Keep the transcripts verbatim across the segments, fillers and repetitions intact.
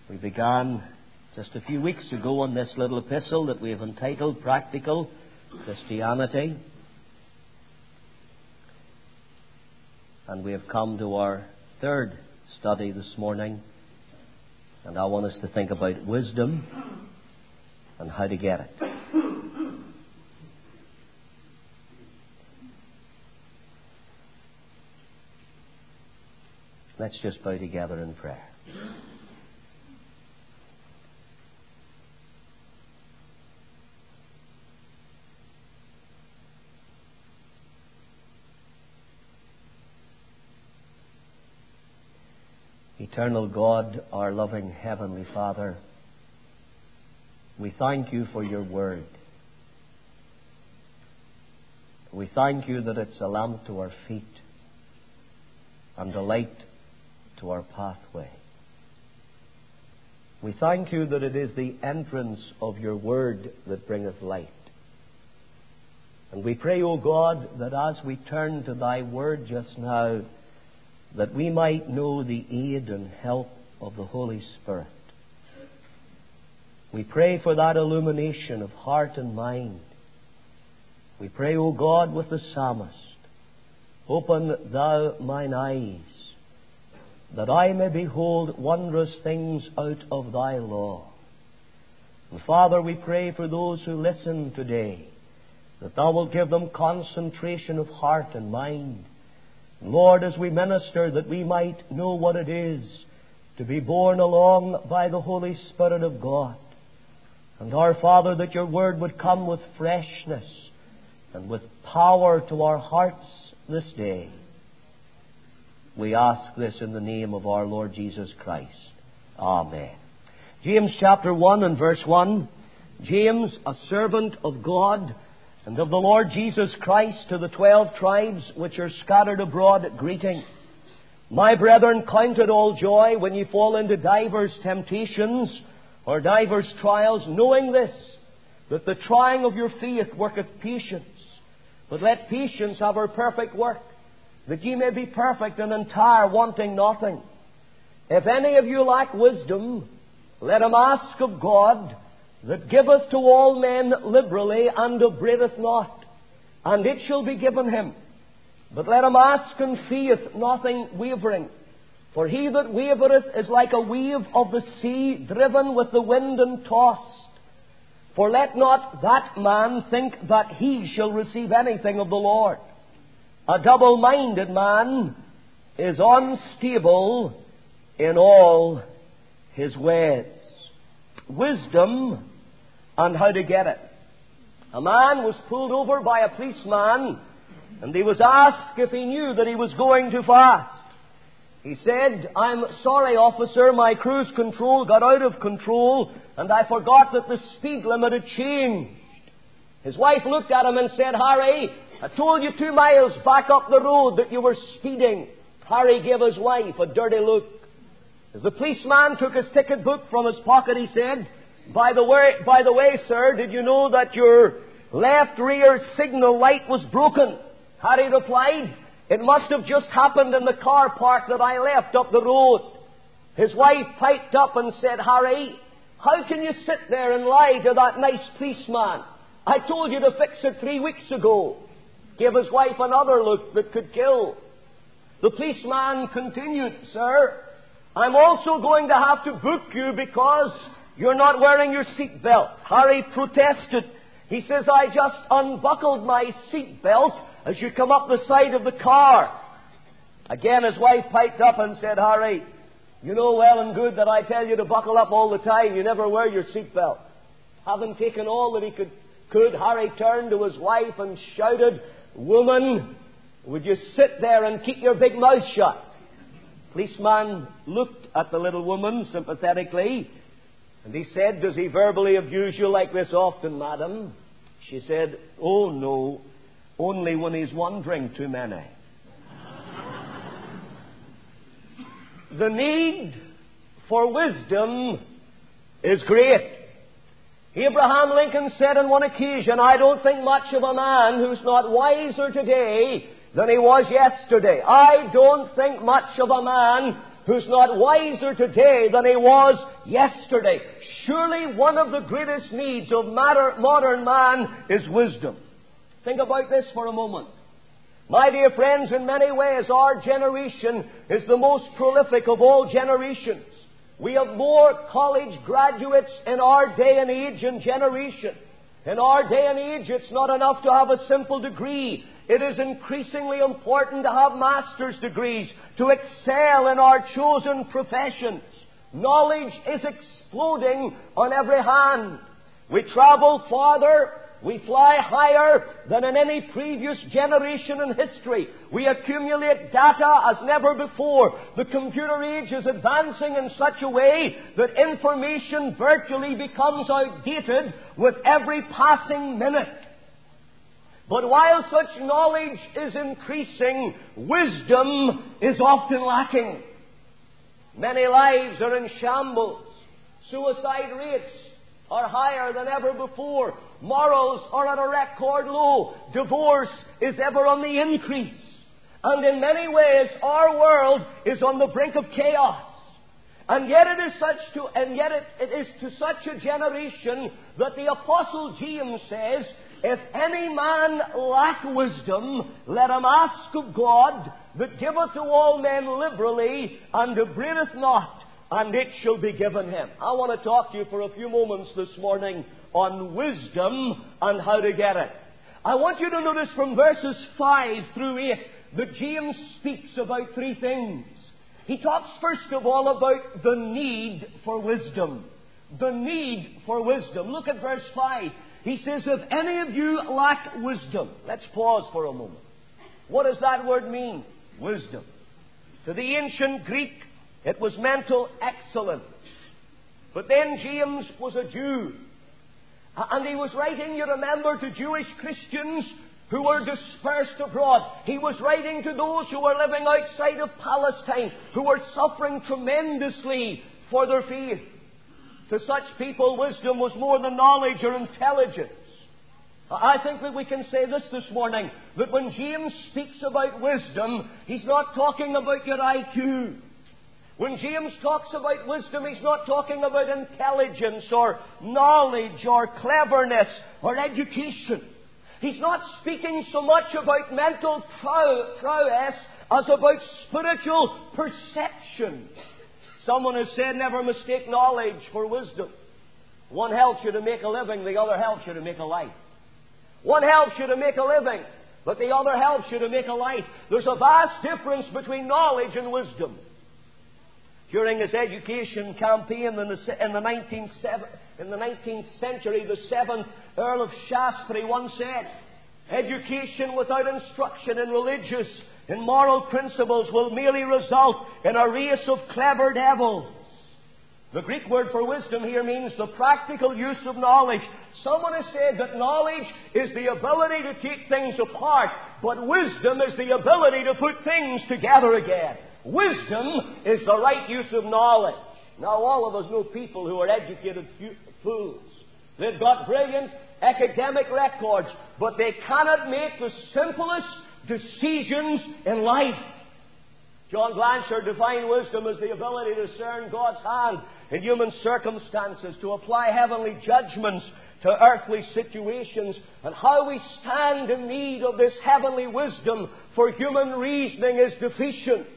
We began just a few weeks ago on this little epistle that we have entitled Practical Christianity. And we have come to our third study this morning. And I want us to think about wisdom and how to get it. Let's just bow together in prayer. Eternal God, our loving Heavenly Father, we thank you for your word. We thank you that it's a lamp to our feet and a light to our pathway. We thank you that it is the entrance of your word that bringeth light. And we pray, O God, that as we turn to thy word just now, that we might know the aid and help of the Holy Spirit. We pray for that illumination of heart and mind. We pray, O God, with the psalmist, open thou mine eyes, that I may behold wondrous things out of thy law. And Father, we pray for those who listen today, that thou wilt give them concentration of heart and mind. Lord, as we minister, that we might know what it is to be borne along by the Holy Spirit of God. And our Father, that your word would come with freshness and with power to our hearts this day. We ask this in the name of our Lord Jesus Christ. Amen. James chapter one and verse one. James, a servant of God and of the Lord Jesus Christ, to the twelve tribes which are scattered abroad, greeting. My brethren, count it all joy when ye fall into divers temptations or divers trials, knowing this, that the trying of your faith worketh patience. But let patience have her perfect work, that ye may be perfect and entire, wanting nothing. If any of you lack wisdom, let him ask of God, that giveth to all men liberally, and upbraideth not, and it shall be given him. But let him ask in faith, nothing wavering. For he that wavereth is like a wave of the sea, driven with the wind and tossed. For let not that man think that he shall receive anything of the Lord. A double-minded man is unstable in all his ways. Wisdom and how to get it. A man was pulled over by a policeman, and he was asked if he knew that he was going too fast. He said, I'm sorry, officer, my cruise control got out of control, and I forgot that the speed limit had changed. His wife looked at him and said, Harry, I told you two miles back up the road that you were speeding. Harry gave his wife a dirty look. As the policeman took his ticket book from his pocket, he said, By the way, by the way, sir, did you know that your left rear signal light was broken? Harry replied, It must have just happened in the car park that I left up the road. His wife piped up and said, Harry, how can you sit there and lie to that nice policeman? I told you to fix it three weeks ago. Gave his wife another look that could kill. The policeman continued, Sir, I'm also going to have to book you because you're not wearing your seat belt. Harry protested. He says, I just unbuckled my seat belt as you come up the side of the car. Again, his wife piped up and said, Harry, you know well and good that I tell you to buckle up all the time. You never wear your seat belt. Having taken all that he could, could, Harry turned to his wife and shouted, Woman, would you sit there and keep your big mouth shut? Policeman looked at the little woman sympathetically, and he said, Does he verbally abuse you like this often, madam? She said, Oh, no, only when he's one drink too many. The need for wisdom is great. Abraham Lincoln said on one occasion, I don't think much of a man who's not wiser today than he was yesterday. I don't think much of a man who's not wiser today than he was yesterday. Surely one of the greatest needs of modern man is wisdom. Think about this for a moment. My dear friends, in many ways our generation is the most prolific of all generations. We have more college graduates in our day and age and generation. In our day and age, it's not enough to have a simple degree. It is increasingly important to have master's degrees to excel in our chosen professions. Knowledge is exploding on every hand. We travel farther, we fly higher than in any previous generation in history. We accumulate data as never before. The computer age is advancing in such a way that information virtually becomes outdated with every passing minute. But while such knowledge is increasing, wisdom is often lacking. Many lives are in shambles. Suicide rates are higher than ever before. Morals are at a record low. Divorce is ever on the increase. And in many ways, our world is on the brink of chaos. And yet it is such to, and yet it, it is to such a generation that the Apostle James says, if any man lack wisdom, let him ask of God, that giveth to all men liberally, and upbraideth not, and it shall be given him. I want to talk to you for a few moments this morning on wisdom and how to get it. I want you to notice from verses five through eight that James speaks about three things. He talks first of all about the need for wisdom. The need for wisdom. Look at verse five. He says, if any of you lack wisdom. Let's pause for a moment. What does that word mean? Wisdom. To the ancient Greek, it was mental excellence. But then James was a Jew. And he was writing, you remember, to Jewish Christians who were dispersed abroad. He was writing to those who were living outside of Palestine, who were suffering tremendously for their faith. To such people, wisdom was more than knowledge or intelligence. I think that we can say this this morning, that when James speaks about wisdom, he's not talking about your I Q. When James talks about wisdom, he's not talking about intelligence or knowledge or cleverness or education. He's not speaking so much about mental prow- prowess as about spiritual perception. Someone has said, never mistake knowledge for wisdom. One helps you to make a living, the other helps you to make a life. One helps you to make a living, but the other helps you to make a life. There's a vast difference between knowledge and wisdom. During his education campaign in the, in the, nineteenth, in the nineteenth century, the seventh Earl of Shaftesbury once said, education without instruction in religious and moral principles will merely result in a race of clever devils. The Greek word for wisdom here means the practical use of knowledge. Someone has said that knowledge is the ability to take things apart, but wisdom is the ability to put things together again. Wisdom is the right use of knowledge. Now, all of us know people who are educated fools. They've got brilliant academic records, but they cannot make the simplest decisions in life. John Blanchard defined wisdom as the ability to discern God's hand in human circumstances, to apply heavenly judgments to earthly situations, and how we stand in need of this heavenly wisdom, for human reasoning is deficient.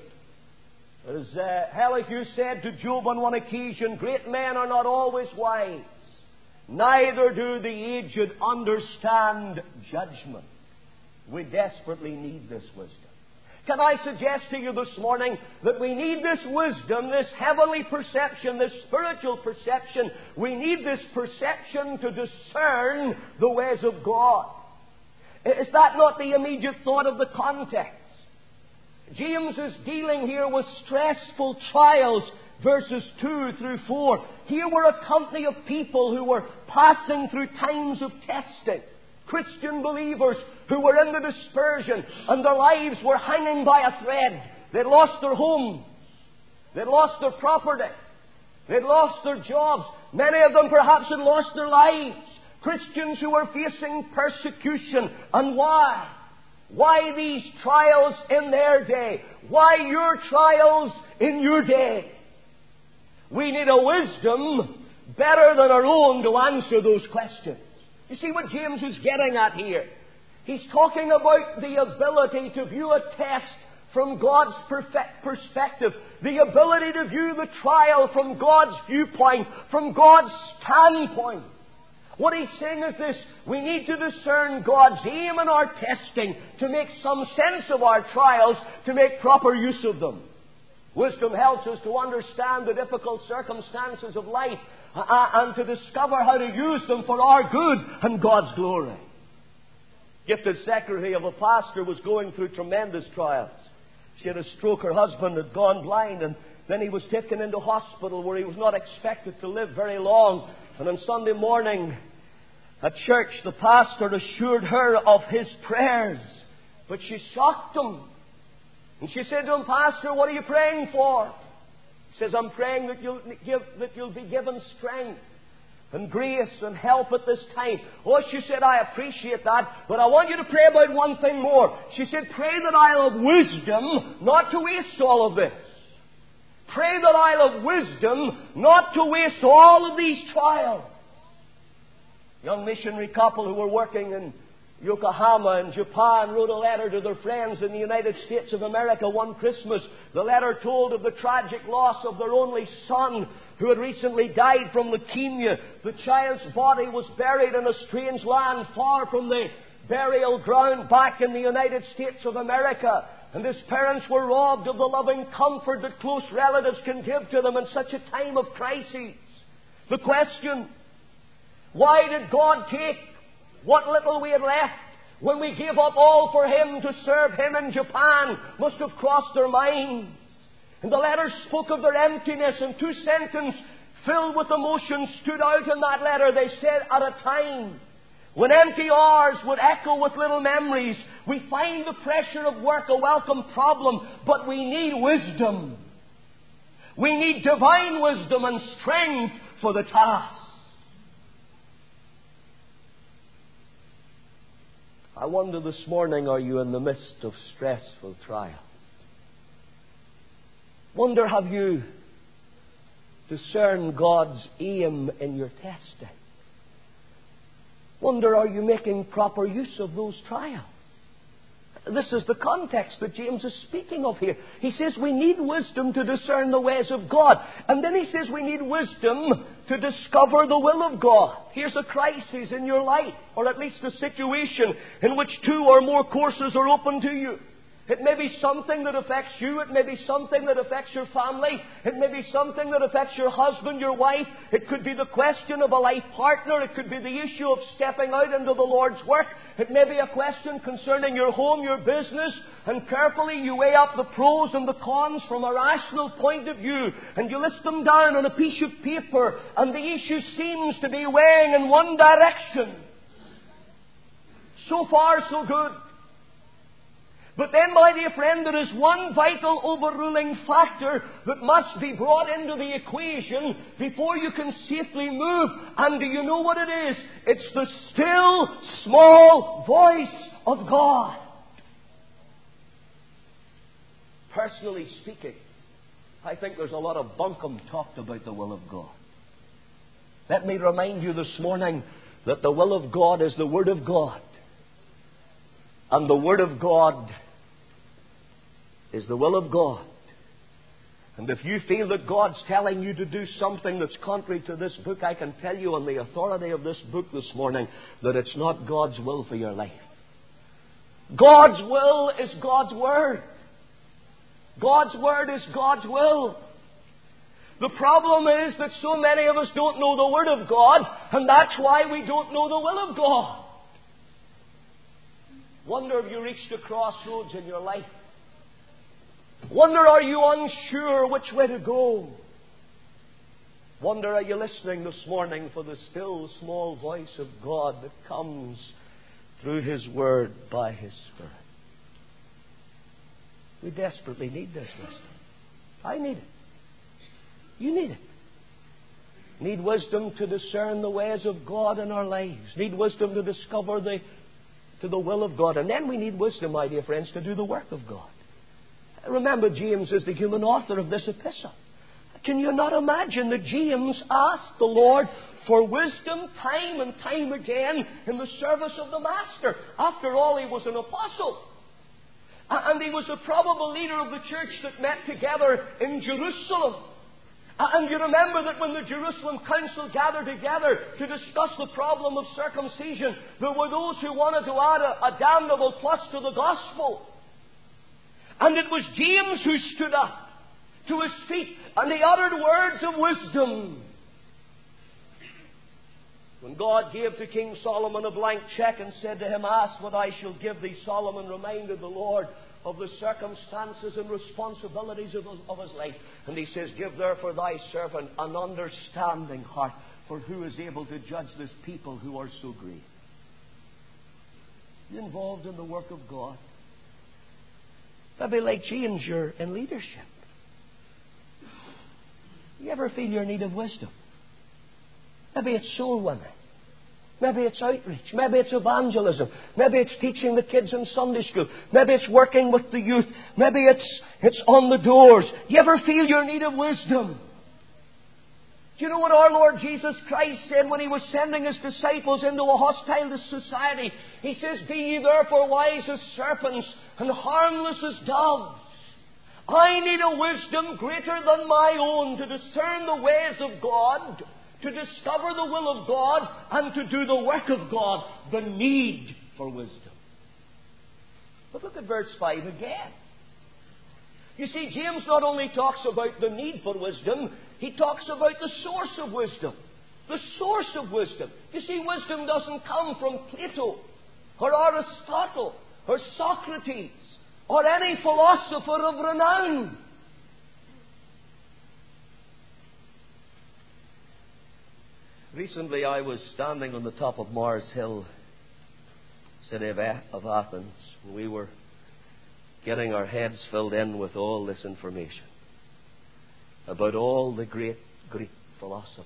As uh, Elihu said to Job on one occasion, great men are not always wise, neither do the aged understand judgment. We desperately need this wisdom. Can I suggest to you this morning that we need this wisdom, this heavenly perception, this spiritual perception. We need this perception to discern the ways of God. Is that not the immediate thought of the context? James is dealing here with stressful trials, verses two through four. Here were a company of people who were passing through times of testing. Christian believers who were in the dispersion, and their lives were hanging by a thread. They'd lost their homes. They'd lost their property. They'd lost their jobs. Many of them perhaps had lost their lives. Christians who were facing persecution. And why? Why these trials in their day? Why your trials in your day? We need a wisdom better than our own to answer those questions. You see what James is getting at here? He's talking about the ability to view a test from God's perfect perspective, the ability to view the trial from God's viewpoint, from God's standpoint. What he's saying is this: we need to discern God's aim in our testing to make some sense of our trials, to make proper use of them. Wisdom helps us to understand the difficult circumstances of life uh, and to discover how to use them for our good and God's glory. Gifted secretary of a pastor was going through tremendous trials. She had a stroke. Her husband had gone blind, and then he was taken into hospital where he was not expected to live very long. And on Sunday morning at church, the pastor assured her of his prayers, but she shocked him. And she said to him, "Pastor, what are you praying for?" He says, "I'm praying that you'll give, that you'll be given strength and grace and help at this time." "Oh," she said, "I appreciate that, but I want you to pray about one thing more." She said, "Pray that I'll have wisdom not to waste all of this. Pray that I'll have wisdom not to waste all of these trials." Young missionary couple who were working in Yokohama in Japan wrote a letter to their friends in the United States of America one Christmas. The letter told of the tragic loss of their only son, who had recently died from leukemia. The child's body was buried in a strange land far from the burial ground back in the United States of America. And his parents were robbed of the loving comfort that close relatives can give to them in such a time of crisis. The question: why did God take what little we had left when we gave up all for Him to serve Him in Japan? Must have crossed their minds. And the letter spoke of their emptiness, and two sentences filled with emotion stood out in that letter. They said, "At a time when empty hours would echo with little memories, we find the pressure of work a welcome problem, but we need wisdom. We need divine wisdom and strength for the task." I wonder this morning, are you in the midst of stressful trial? Wonder, have you discerned God's aim in your testing? Wonder, are you making proper use of those trials? This is the context that James is speaking of here. He says we need wisdom to discern the ways of God. And then he says we need wisdom to discover the will of God. Here's a crisis in your life, or at least a situation in which two or more courses are open to you. It may be something that affects you. It may be something that affects your family. It may be something that affects your husband, your wife. It could be the question of a life partner. It could be the issue of stepping out into the Lord's work. It may be a question concerning your home, your business. And carefully you weigh up the pros and the cons from a rational point of view. And you list them down on a piece of paper. And the issue seems to be weighing in one direction. So far, so good. But then, my dear friend, there is one vital overruling factor that must be brought into the equation before you can safely move. And do you know what it is? It's the still, small voice of God. Personally speaking, I think there's a lot of bunkum talked about the will of God. Let me remind you this morning that the will of God is the Word of God. And the Word of God is the will of God. And if you feel that God's telling you to do something that's contrary to this book, I can tell you on the authority of this book this morning that it's not God's will for your life. God's will is God's Word. God's Word is God's will. The problem is that so many of us don't know the Word of God, and that's why we don't know the will of God. Wonder if you reached a crossroads in your life. Wonder, are you unsure which way to go? Wonder, are you listening this morning for the still small voice of God that comes through His Word by His Spirit? We desperately need this wisdom. I need it. You need it. Need wisdom to discern the ways of God in our lives. Need wisdom to discover the to the will of God. And then we need wisdom, my dear friends, to do the work of God. Remember, James is the human author of this epistle. Can you not imagine that James asked the Lord for wisdom time and time again in the service of the Master? After all, he was an apostle. And he was the probable leader of the church that met together in Jerusalem. And you remember that when the Jerusalem council gathered together to discuss the problem of circumcision, there were those who wanted to add a, a damnable plus to the gospel. And it was James who stood up to his feet and he uttered words of wisdom. When God gave to King Solomon a blank check and said to him, "Ask what I shall give thee," Solomon reminded the Lord of the circumstances and responsibilities of his, of his life. And he says, "Give therefore thy servant an understanding heart, for who is able to judge this people who are so great?" You involved in the work of God. Maybe like James, you're in leadership. You ever feel your need of wisdom? Maybe it's soul winning. Maybe it's outreach. Maybe it's evangelism. Maybe it's teaching the kids in Sunday school. Maybe it's working with the youth. Maybe it's, it's on the doors. You ever feel your need of wisdom? Do you know what our Lord Jesus Christ said when He was sending His disciples into a hostile society? He says, "Be ye therefore wise as serpents and harmless as doves." I need a wisdom greater than my own to discern the ways of God, to discover the will of God, and to do the work of God. The need for wisdom. But look at verse five again. You see, James not only talks about the need for wisdom, he talks about the source of wisdom. The source of wisdom. You see, wisdom doesn't come from Plato, or Aristotle, or Socrates, or any philosopher of renown. Recently I was standing on the top of Mars Hill, city of Athens. We were getting our heads filled in with all this information about all the great Greek philosophers.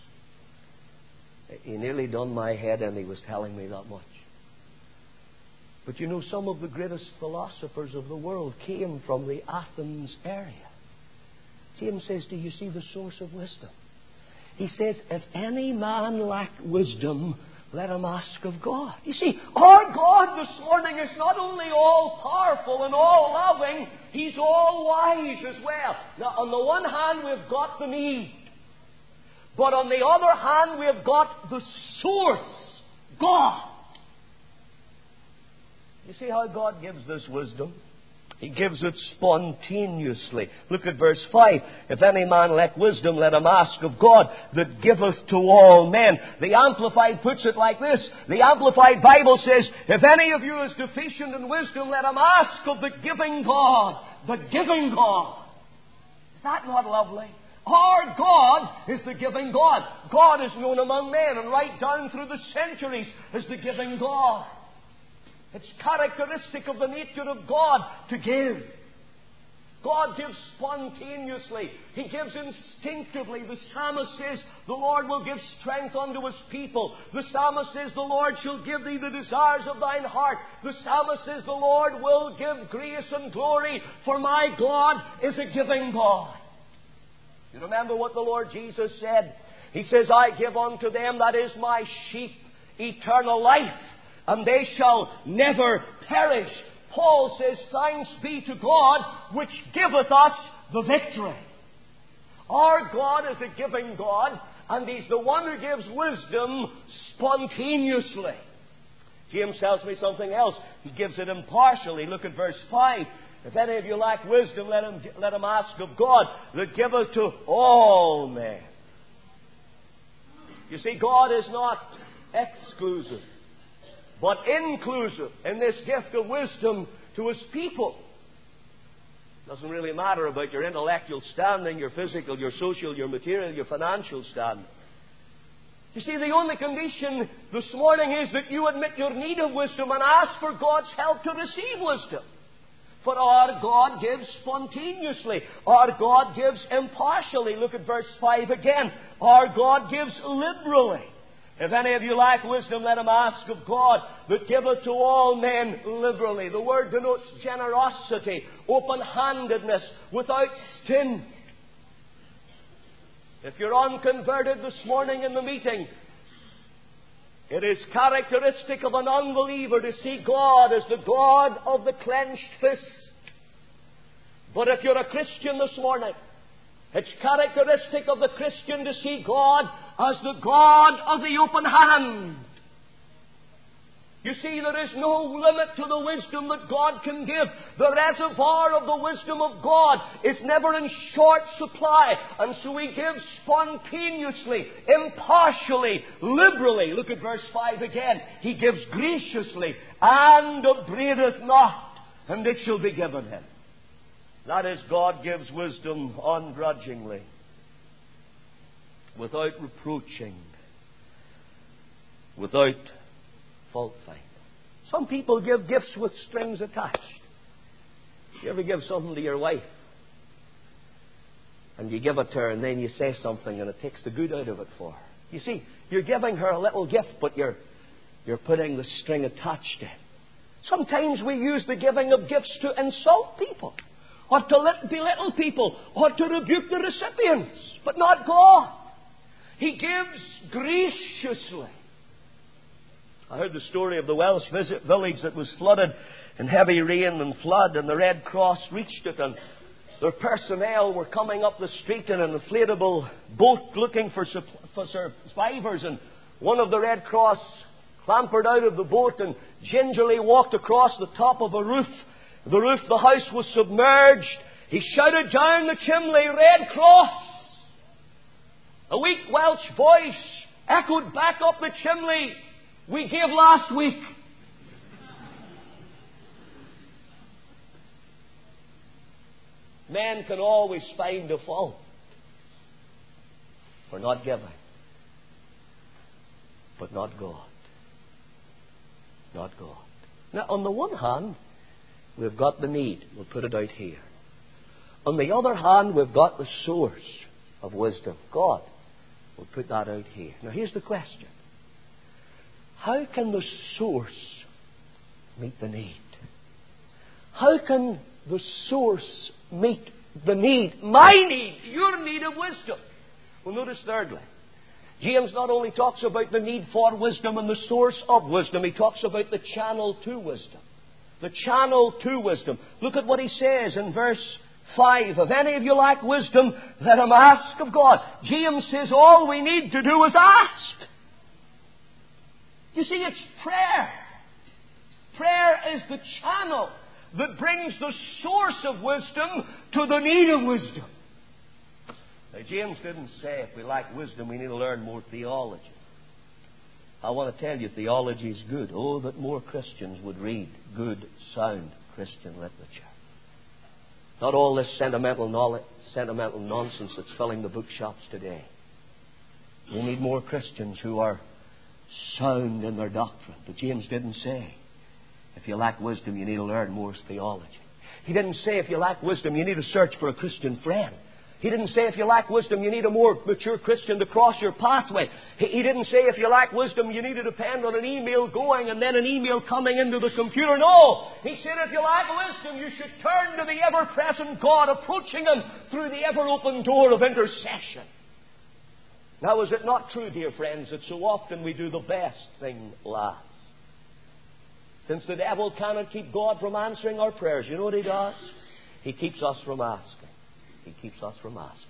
He nearly done my head in, he was telling me that much. But you know, some of the greatest philosophers of the world came from the Athens area. James says, do you see the source of wisdom? He says, if any man lack wisdom, let him ask of God. You see, our God this morning is not only all powerful and all loving, He's all wise as well. Now, on the one hand, we've got the need. But on the other hand, we've got the source, God. You see how God gives this wisdom? He gives it spontaneously. Look at verse five. If any man lack wisdom, let him ask of God, that giveth to all men. The Amplified puts it like this. The Amplified Bible says, if any of you is deficient in wisdom, let him ask of the giving God. The giving God. Is that not lovely? Our God is the giving God. God is known among men and right down through the centuries as the giving God. It's characteristic of the nature of God to give. God gives spontaneously. He gives instinctively. The psalmist says, the Lord will give strength unto His people. The psalmist says, the Lord shall give thee the desires of thine heart. The psalmist says, the Lord will give grace and glory, for my God is a giving God. You remember what the Lord Jesus said? He says, I give unto them, that is my sheep, eternal life, and they shall never perish. Paul says, thanks be to God, which giveth us the victory. Our God is a giving God, and He's the one who gives wisdom spontaneously. James tells me something else. He gives it impartially. Look at verse five. If any of you lack wisdom, let him, let him ask of God, that giveth to all men. You see, God is not exclusive, but inclusive in this gift of wisdom to His people. It doesn't really matter about your intellectual standing, your physical, your social, your material, your financial standing. You see, the only condition this morning is that you admit your need of wisdom and ask for God's help to receive wisdom. For our God gives spontaneously. Our God gives impartially. Look at verse five again. Our God gives liberally. If any of you lack wisdom, let him ask of God, that giveth to all men liberally. The word denotes generosity, open-handedness, without stint. If you're unconverted this morning in the meeting, it is characteristic of an unbeliever to see God as the God of the clenched fist. But if you're a Christian this morning, it's characteristic of the Christian to see God as the God of the open hand. You see, there is no limit to the wisdom that God can give. The reservoir of the wisdom of God is never in short supply. And so He gives spontaneously, impartially, liberally. Look at verse five again. He gives graciously, and upbraideth not, and it shall be given him. That is, God gives wisdom ungrudgingly, without reproaching, without fault finding. Some people give gifts with strings attached. You ever give something to your wife, and you give it to her, and then you say something, and it takes the good out of it for her? You see, you're giving her a little gift, but you're you're putting the string attached to it. Sometimes we use the giving of gifts to insult people, or to belittle people, or to rebuke the recipients, but not God. He gives graciously. I heard the story of the Welsh visit village that was flooded in heavy rain and flood, and the Red Cross reached it, and their personnel were coming up the street in an inflatable boat looking for, for survivors, and one of the Red Cross clambered out of the boat and gingerly walked across the top of a roof. The roof of the house was submerged. He shouted down the chimney, "Red Cross!" A weak Welsh voice echoed back up the chimney, "We gave last week." Men can always find a fault for not giving. But not God. Not God. Now, on the one hand, we've got the need. We'll put it out here. On the other hand, we've got the source of wisdom, God. We'll put that out here. Now, here's the question. How can the source meet the need? How can the source meet the need? My need, your need of wisdom. Well, notice thirdly, James not only talks about the need for wisdom and the source of wisdom, he talks about the channel to wisdom. The channel to wisdom. Look at what he says in verse five. If any of you lack wisdom, let him ask of God. James says all we need to do is ask. You see, it's prayer. Prayer is the channel that brings the source of wisdom to the need of wisdom. Now, James didn't say if we lack wisdom, we need to learn more theology. I want to tell you, theology is good. Oh, that more Christians would read good, sound Christian literature. Not all this sentimental knowledge, sentimental nonsense that's filling the bookshops today. We need more Christians who are sound in their doctrine. But James didn't say if you lack wisdom, you need to learn more theology. He didn't say if you lack wisdom, you need to search for a Christian friend. He didn't say if you lack wisdom, you need a more mature Christian to cross your pathway. He, he didn't say if you lack wisdom, you need to depend on an email going and then an email coming into the computer. No! He said if you lack wisdom, you should turn to the ever-present God, approaching Him through the ever-open door of intercession. Now, is it not true, dear friends, that so often we do the best thing last? Since the devil cannot keep God from answering our prayers, you know what he does? He keeps us from asking. He keeps us from asking.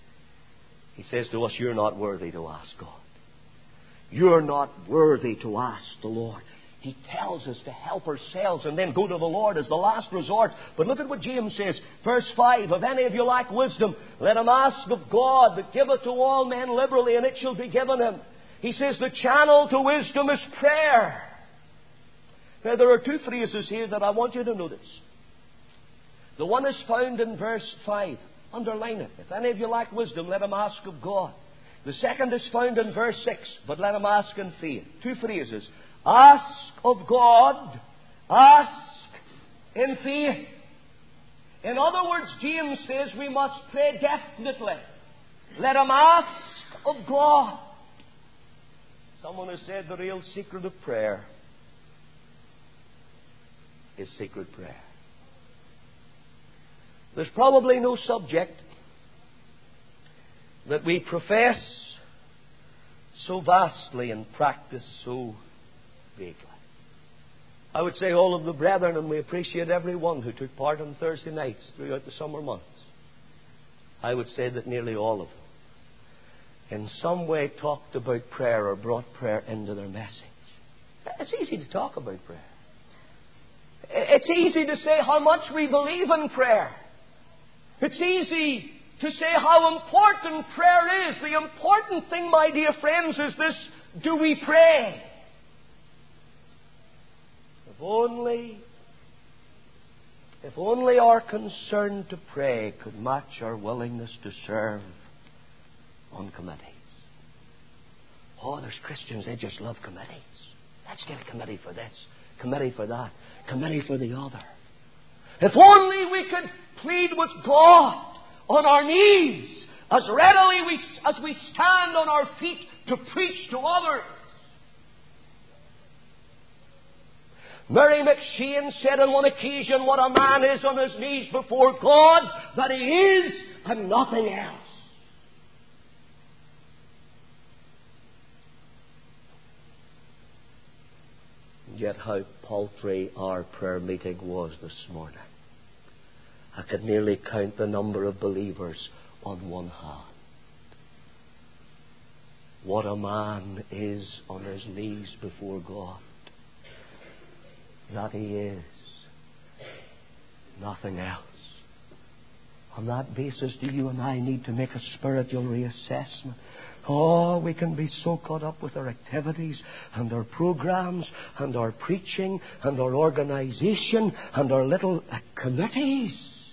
He says to us, you're not worthy to ask God. You're not worthy to ask the Lord. He tells us to help ourselves and then go to the Lord as the last resort. But look at what James says. Verse five, if any of you lack wisdom, let him ask of God that giveth to all men liberally, and it shall be given him. He says the channel to wisdom is prayer. Now, there are two phrases here that I want you to notice. The one is found in verse five. Underline it. If any of you lack wisdom, let him ask of God. The second is found in verse six. But let him ask in faith. Two phrases. Ask of God. Ask in faith. In other words, James says we must pray definitely. Let him ask of God. Someone has said the real secret of prayer is secret prayer. There's probably no subject that we profess so vastly and practice so vaguely. I would say all of the brethren, and we appreciate every one who took part on Thursday nights throughout the summer months, I would say that nearly all of them in some way talked about prayer or brought prayer into their message. It's easy to talk about prayer. It's easy to say how much we believe in prayer. It's easy to say how important prayer is. The important thing, my dear friends, is this: do we pray? If only, if only our concern to pray could match our willingness to serve on committees. Oh, there's Christians, they just love committees. Let's get a committee for this, committee for that, committee for the other. If only we could plead with God on our knees as readily we, as we stand on our feet to preach to others. Mary McShane said on one occasion what a man is on his knees before God, that he is and nothing else. And yet how paltry our prayer meeting was this morning. I could nearly count the number of believers on one hand. What a man is on his knees before God. That he is nothing else. On that basis, do you and I need to make a spiritual reassessment? Oh, we can be so caught up with our activities and our programs and our preaching and our organization and our little uh, committees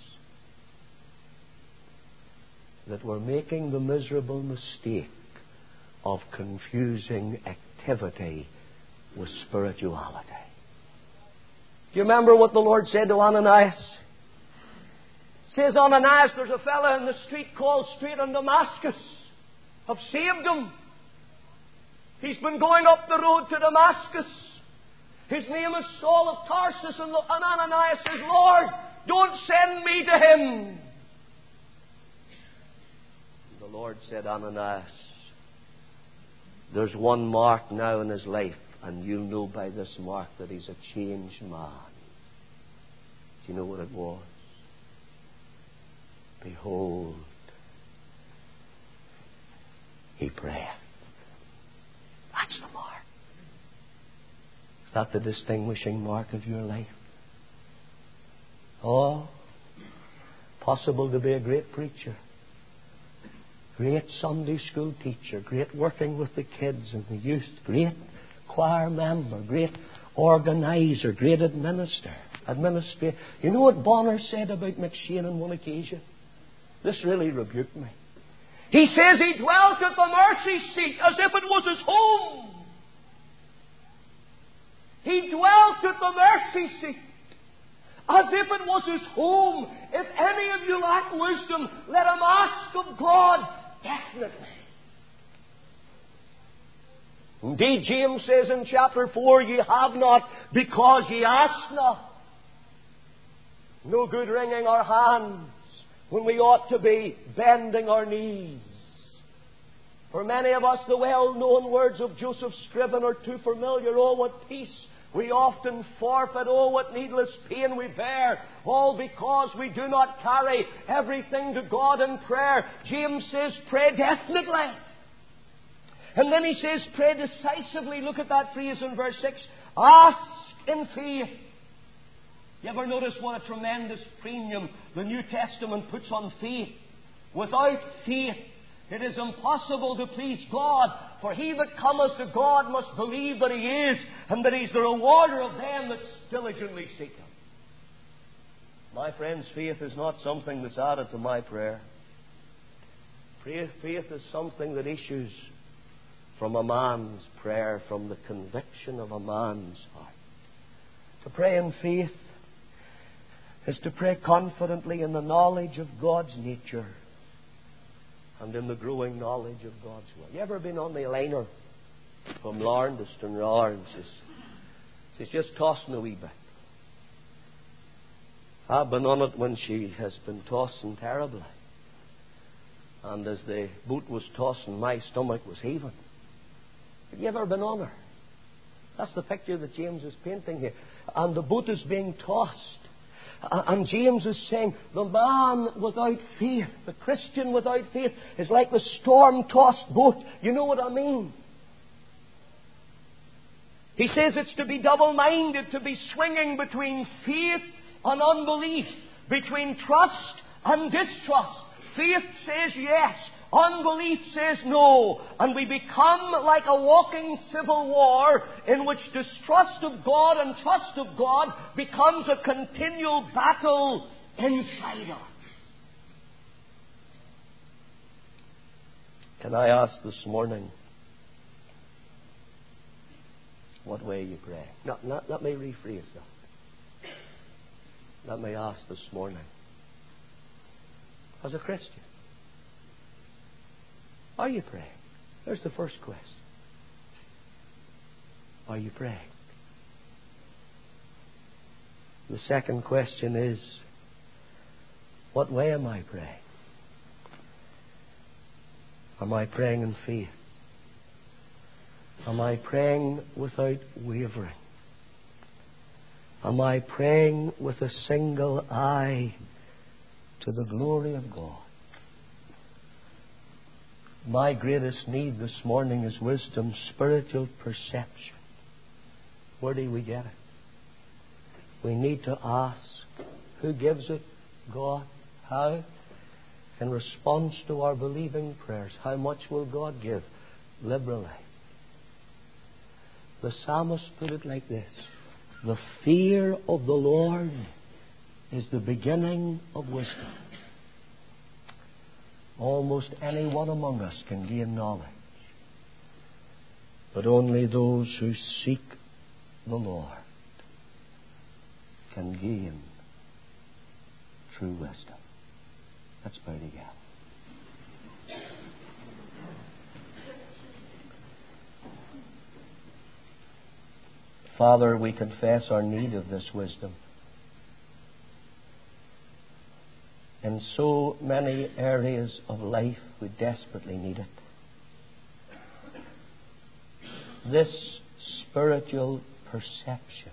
that we're making the miserable mistake of confusing activity with spirituality. Do you remember what the Lord said to Ananias? He says, Ananias, there's a fellow in the street called Straight in Damascus. I've saved him. He's been going up the road to Damascus. His name is Saul of Tarsus. And Ananias says, Lord, don't send me to him. And the Lord said, Ananias, there's one mark now in his life, and you'll know by this mark that he's a changed man. Do you know what it was? Behold, he prayeth. That's the mark. Is that the distinguishing mark of your life? Oh, possible to be a great preacher, great Sunday school teacher, great working with the kids and the youth, great choir member, great organizer, great administrator. Administrator. You know what Bonner said about McShane on one occasion? This really rebuked me. He says he dwelt at the mercy seat as if it was his home. He dwelt at the mercy seat as if it was his home. If any of you lack wisdom, let him ask of God definitely. Indeed, James says in chapter four, ye have not because ye ask not. No good wringing our hands when we ought to be bending our knees. For many of us, the well-known words of Joseph Scriven are too familiar. Oh, what peace we often forfeit. Oh, what needless pain we bear. All because we do not carry everything to God in prayer. James says, pray definitely. And then he says, pray decisively. Look at that phrase in verse six. Ask in faith. You ever notice what a tremendous premium the New Testament puts on faith? Without faith, it is impossible to please God. For he that cometh to God must believe that he is, and that he's the rewarder of them that diligently seek him. My friends, faith is not something that's added to my prayer. Faith is something that issues from a man's prayer, from the conviction of a man's heart. To pray in faith is to pray confidently in the knowledge of God's nature and in the growing knowledge of God's will. You ever been on the liner from Larne to Stranraer, and she's, she's just tossing a wee bit. I've been on it when she has been tossing terribly. And as the boat was tossing, my stomach was heaving. Have you ever been on her? That's the picture that James is painting here. And the boat is being tossed. And James is saying, the man without faith, the Christian without faith, is like the storm-tossed boat. You know what I mean? He says it's to be double-minded, to be swinging between faith and unbelief, between trust and distrust. Faith says yes, unbelief says no, and we become like a walking civil war in which distrust of God and trust of God becomes a continual battle inside us. Can I ask this morning, what way you pray? No, not, let me rephrase that. Let me ask this morning, as a Christian, are you praying? There's the first question. Are you praying? The second question is, what way am I praying? Am I praying in faith? Am I praying without wavering? Am I praying with a single eye to the glory of God? My greatest need this morning is wisdom, spiritual perception. Where do we get it? We need to ask, who gives it? God. How? In response to our believing prayers. How much will God give? Liberally. The psalmist put it like this: the fear of the Lord is the beginning of wisdom. Almost anyone among us can gain knowledge, but only those who seek the Lord can gain true wisdom. Let's pray together. Father, we confess our need of this wisdom. In so many areas of life, we desperately need it. This spiritual perception.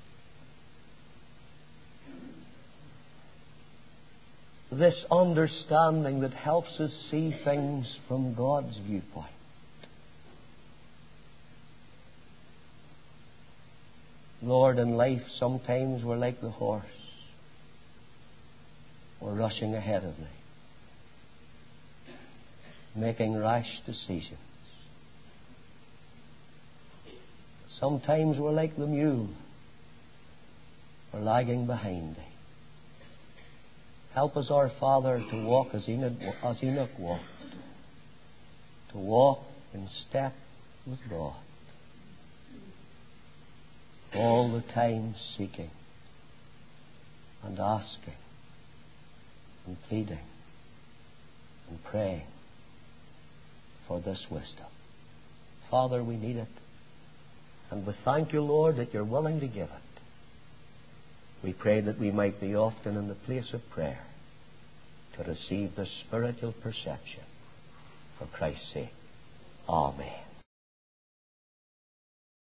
This understanding that helps us see things from God's viewpoint. Lord, in life, sometimes we're like the horse. We're rushing ahead of Thee, making rash decisions. Sometimes we're like the mule. We're lagging behind Thee. Help us, our Father, to walk as Enoch, as Enoch walked, to walk in step with God, all the time seeking and asking and pleading and praying for this wisdom. Father, we need it. And we thank You, Lord, that You're willing to give it. We pray that we might be often in the place of prayer to receive the spiritual perception for Christ's sake. Amen.